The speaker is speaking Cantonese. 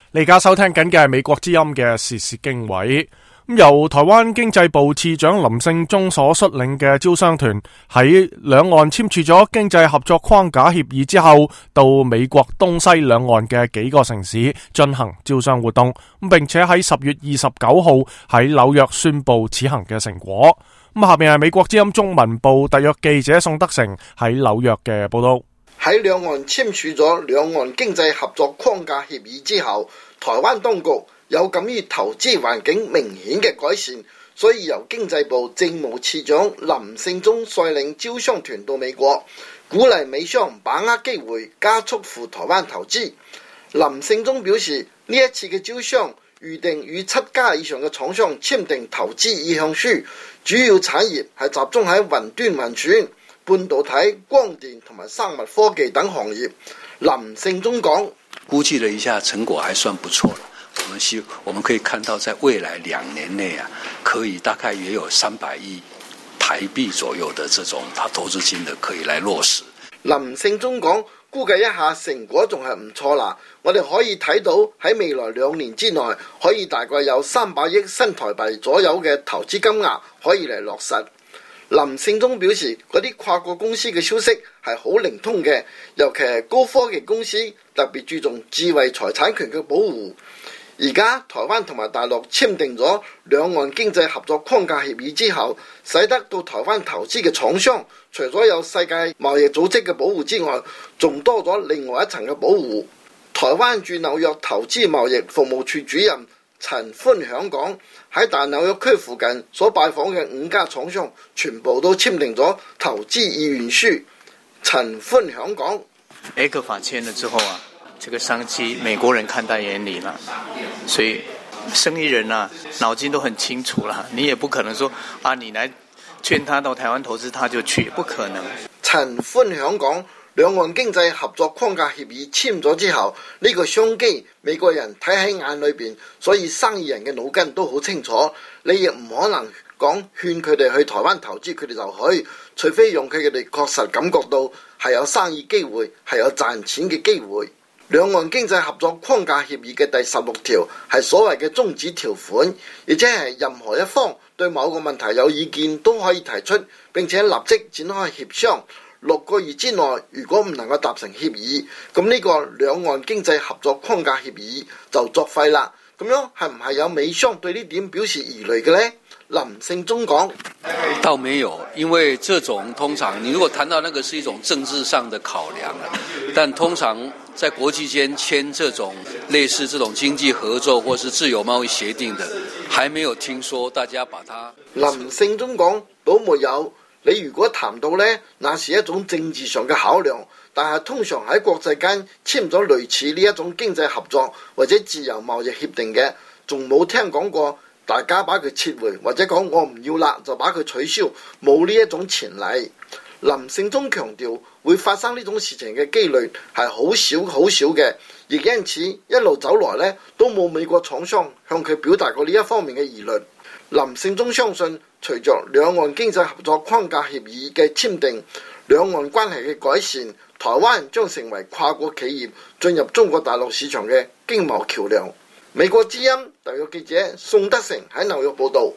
你而家收聽緊嘅係美國之音嘅時事經緯。由台灣經濟部次長林勝忠所率領嘅招商團喺兩岸簽署咗經濟合作框架協議之後，到美國東西兩岸嘅幾個城市進行招商活動，並且喺10月29號喺紐約宣布此行嘅成果。下面係美國之音中文部特約記者宋德成喺紐約嘅報道。 喺兩岸簽署咗兩岸經濟合作框架協議之後，台灣當局有鑒於投資環境明顯嘅改善，所以由經濟部政務次長林勝忠率領招商團到美國，鼓勵美商把握機會加速赴台灣投資。林勝忠表示，呢一次嘅招商預定與7家以上嘅廠商簽訂投資意向書，主要產業係集中喺雲端運算、半導體、光電同埋生物科技等行業。林勝忠講， 估計了一下，成果還算不錯了。我們可以看到，在未來2年內可以大概也有300億台幣左右的這種投資金的可以來落實。 林勝忠講，估計一下成果仲係唔錯啦。我哋可以睇到喺未來2年之內，可以大概有300億新台幣左右嘅投資金額可以嚟落實。林勝忠表示，嗰啲跨國公司嘅消息係好靈通嘅，尤其係高科技公司特別注重智慧財產權嘅保護。而家台灣同埋大陸簽訂咗兩岸經濟合作框架協議之後，使得到台灣投資嘅廠商，除咗有世界貿易組織嘅保護之外，仲多咗另外一層嘅保護。台灣駐紐約投資貿易服務處主任陳歡響講，喺大紐約區附近所拜訪嘅5家廠商，全部都簽訂咗投資意願書。陳歡響講 ，ECFA法簽了之後啊，這個商機美國人看在眼裡了，所以生意人啊腦筋都很清楚了，你也不可能說啊，你來勸他到台灣投資他就去，不可能。 陳歡響講，兩岸經濟合作框架協議簽咗之後，呢個商機美國人睇喺眼裏邊，所以生意人嘅腦筋都好清楚，你亦唔可能講勸佢哋去台灣投資，佢哋就去，除非用佢哋確實感覺到係有生意機會，係有賺錢嘅機會。兩岸經濟合作框架協議嘅第16條係所謂嘅終止條款，亦即係任何一方對某個問題有意見都可以提出，並且立即展開協商。6個月之內，如果唔能夠達成協議，咁呢個兩岸經濟合作框架協議就作廢啦。咁樣係唔係有美商對呢點表示疑慮嘅呢？林勝忠講， 倒沒有，因為這種通常你如果談到那個是一種政治上的考量，但通常在國際間簽這種類似這種經濟合作或是自由貿易協定的，還沒有聽說大家把它。 林勝忠講，都沒有。你如果談到呢，那是一種政治上嘅考量，但係通常喺國際間簽咗類似呢一種經濟合作或者自由貿易協定嘅，仲冇聽講過大家把佢撤回，或者講我唔要啦就把佢取消，冇呢一種前例。林勝忠強調，會發生呢種事情嘅機率係好少好少嘅，亦因此一路走來呢，都冇美國廠商向佢表達過呢一方面嘅疑慮。林勝忠相信，隨着兩岸經濟合作框架協議嘅簽訂，兩岸關係嘅改善，台灣將成為跨國企業進入中國大陸市場嘅經貿橋樑。美國之音特約記者宋德成喺紐約報道。